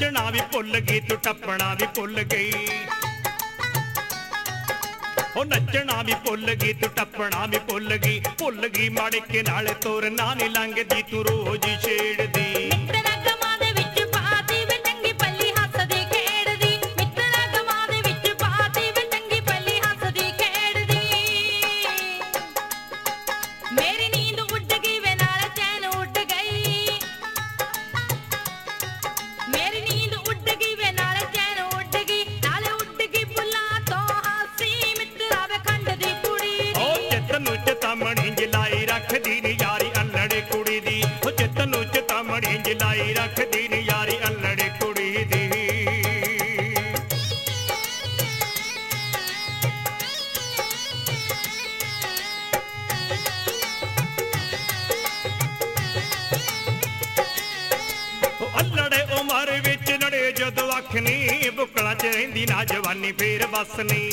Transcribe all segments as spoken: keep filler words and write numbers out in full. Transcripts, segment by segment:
नचना भी भुल गई तू टप्पना भी भुल गई ओ नचना भी भुल गई तू टप्पना भी भुल गई भुल गई माड़के नाल तुरना नी लंघदी तू रोज छेड़दी चितामणी जलाई रखदी नी यारी अल्लड़ कुड़ी दी चित नू चितामणी जलाई रखदी नी यारी अल्लड़ कुड़ी दी अल्लड़े उमर विच लड़े जदों अख नी बुकला च रहिंदी ना जवानी फेर बस नी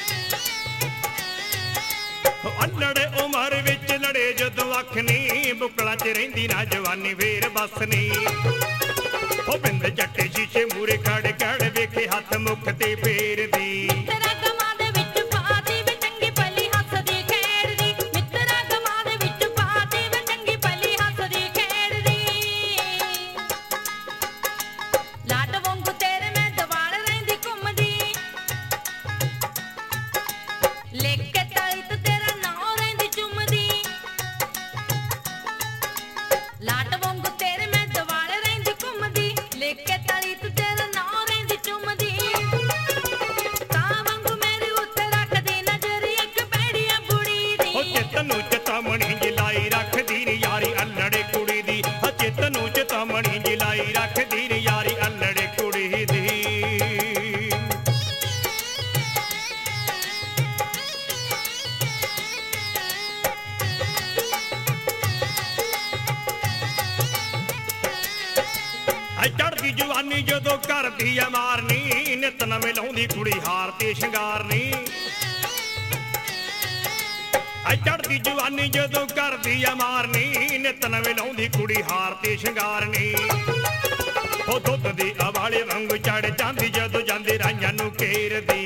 अल्लड़े उमर विच लड़े जदों अख नी बुकला च रहिंदी ना जवानी फेर बस नी ओ बिंद जट्टे शीशे मूरे खड़ खड़ वेखे हथ मुख ते फेरदी चितामणी जलाई रखदी नी यारी अल्लड़ कुड़ी दी चित नू चितामणी जलाई रखदी नी यारी अल्लड़ कुड़ी दी चढ़दी जवानी जदों करदी आ मारनी नित नवें लाउंदी कुड़ी हार ते शंगारनी चढ़दी जवानी जदों करदी आ मारनी नित नवें लाउंदी कुड़ी हार ते शंगारनी ओ दुध दी अवाले वांगू चढ़ जांदी जदों जांदी राइयां नू घेरदी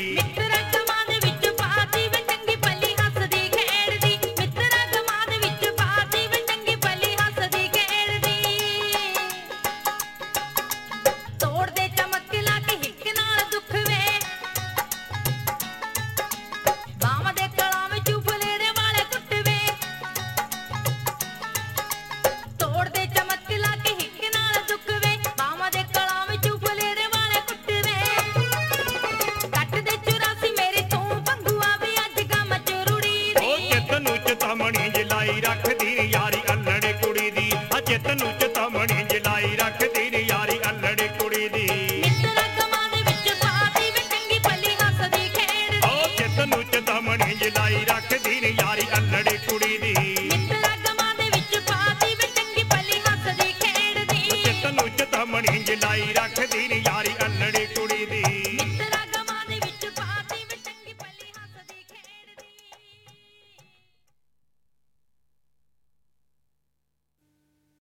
चितामणी जलाई रखदी नी यारी अल्लड़ कुड़ी दी चित नू चितामणी जलाई रखदी नी यारी अल्लड़ कुड़ी दी चित नू चितामणी जलाई रखदी नी यारी अल्लड़ कुड़ी दी चित नू चितामणी जलाई रखदी नी यारी अल्लड़